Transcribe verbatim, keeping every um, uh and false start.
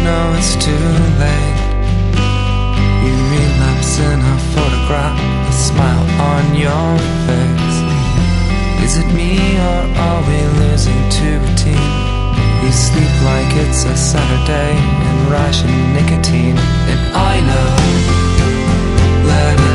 know it's too late. You relapse in a photograph, a smile on your face. Is it me or are we losing to routine? You sleep like it's a Saturday and ration nicotine. And I know, let it